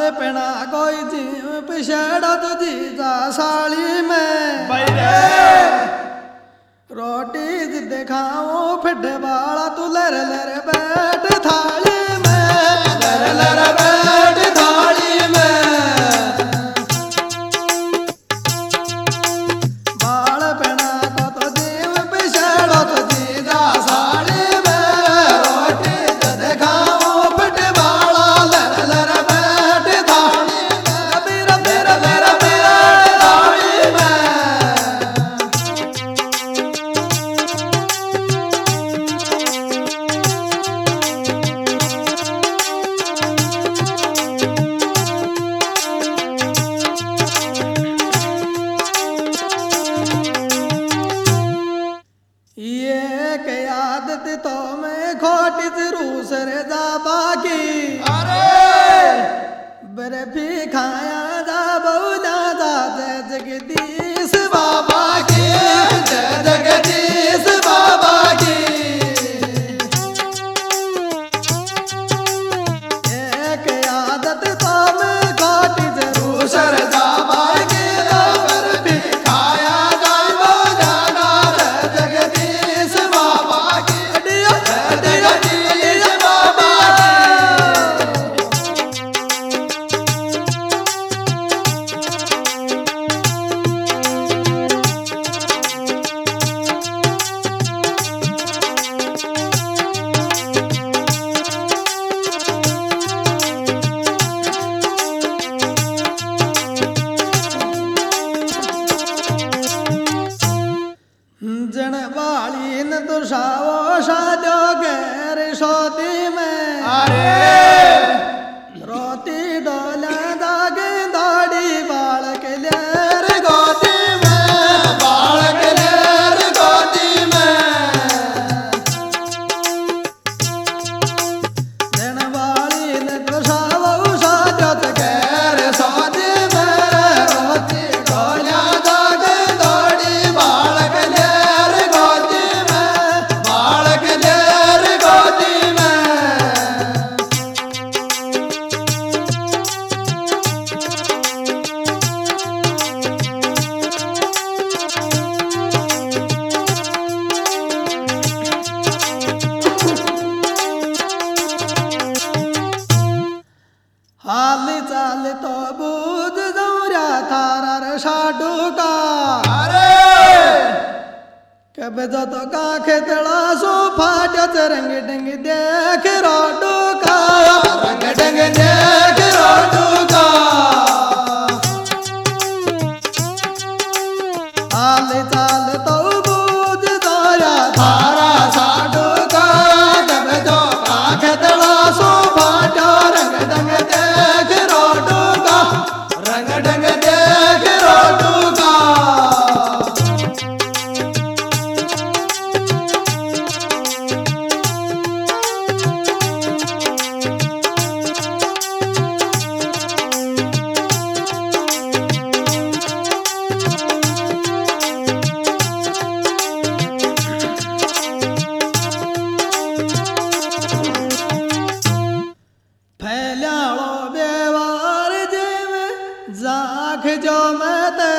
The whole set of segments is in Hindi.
पेना कोई जीव पिछड़ा तो जीजा साली में रोटी जिदे खाऊं फिट बाला तू लर लर बैठ थाली में लर लर बैठ थाली में बाल पेना को तो जीव पिछड़ा तो जीजा साली में रोटी जिदे खाऊं फिट बाला लर लर बैठ थाली में बीरा बीरा बीरा बीरा थाली में आदत तो मैं खोटी रूस रे जा बाकी बर्फी खाया जा बहु ज्यादा जय जगदीश बाबा की जय जगदीश बाबा की एक आदत तो मैं खोटी रूस रे जा बाकी बर्फी खाया जा बहु ज्यादा जय जगदीश बाबा की जगदीश बाबा जन वाली न दुशाओ शादो गैर सोती में रोती डोला दागे दाड़ी बालक लेर गोती में बालक लेर गोती में जन वाली न दुशाओ शादो गैर सोती में रोती डोला दागे दाड़ी बालक लेर गोती में बालक लेर गोती में हाल चाल तो बूझ दौरा थारा साडू का कब जो तो का खेतड़ा सो फाट रंग डंग देख रोडू का रंग डंग देख रोडू का हाल चाल तो बूझ दौरा थारा साडू का कब जो का खेतड़ा सो फाट रंग डंग देख रोडू का रंग डंग देख रोडू का फैलाओ व्यवहार जिम जाख जो मैं ते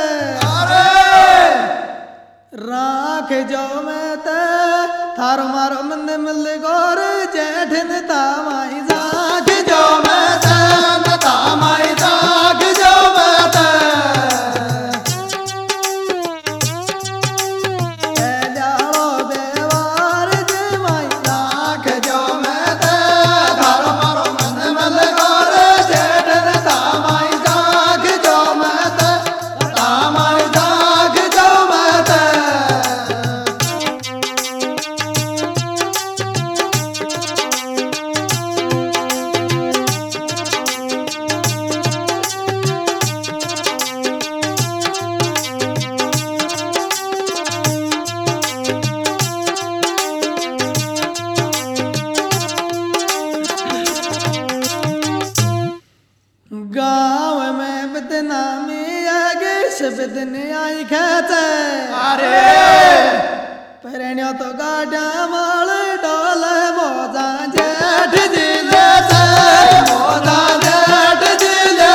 राख जो मैं ते थारो मारो मंद मिल गोर जेठन तामाई जाख जो मैं ते तामाई जाख जो मैं ते फैलाओ व्यवहार जिमाई जाख जो मैं ते थारो मारो मंद मिल गोर जेठन तामाई जाख जो मैं ते तामाई जाख जो मैं ते गाँव में बदनामी आगे शब्दन आई खेते परण्यो तो गाड़ा माल डोल मोजा जेठ जिले से मोजा जेठ जिले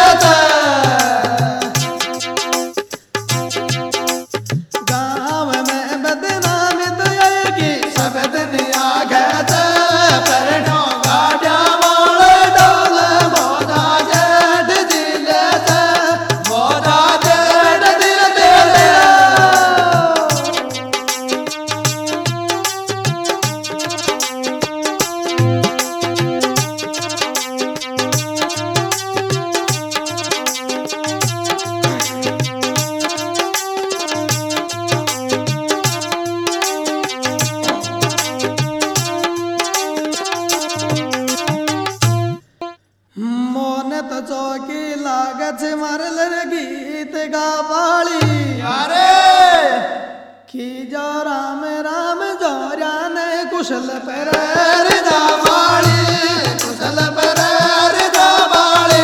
मोने तो चौकी लागत मरल गीत गा बाली अरे की जो राम राम जोरा ने कुशल पर जा बाली कुशल पर जा बाली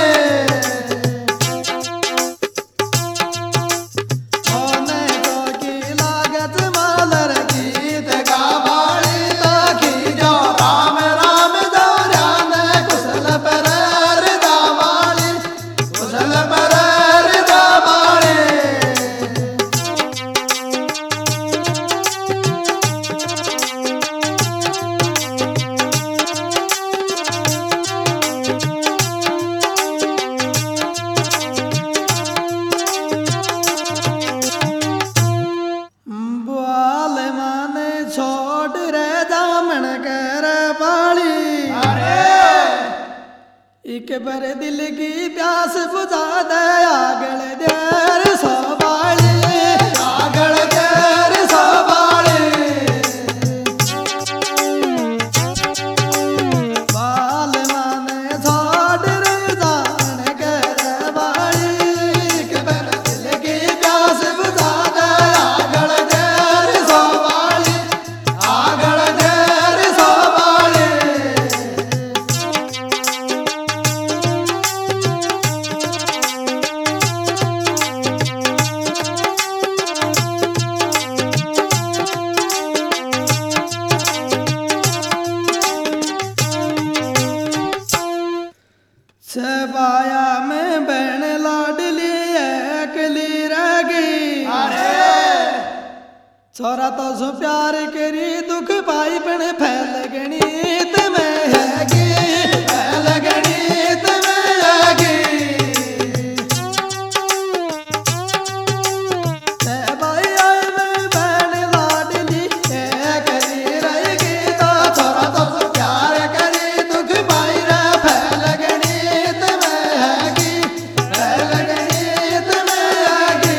मोने चौकी लागत मरल गीत गा बाली ताकि जो राम राम जोरा ने कुशल पर जा बाली कुशल पर जा बाली बुआल माने छोड़ रे दामन कर बाली अरे एक बार दिल की प्यास बुझा दे आगल देर सो बाली आगल देर सो बाली बाल माने छोड़ रे दामन कर बाली एक बार दिल की प्यास बुझा दे आगल देर सो बाली आगल देर सो बाली छबाया में बहन लाडली एकली रह गई अरे छोरा तो सो प्यार करी दुख पाई पण फैल गणित में हैगी फैल गणित में आगी भाई आए में बहन लाडली करी रहेगी तो छोरा तो प्यार करी दुख पाई रे फैल गणित में आगी फैल गणित में आगी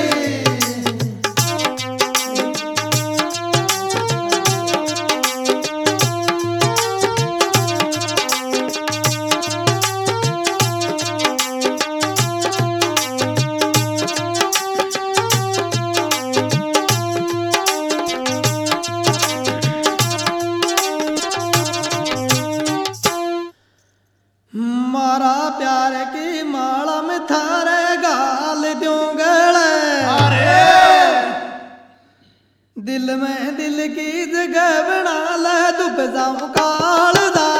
मारा प्यार की माला में थारे गाल दूं गले अरे दिल में दिल की जगह बना ले डूब जाऊं काल दा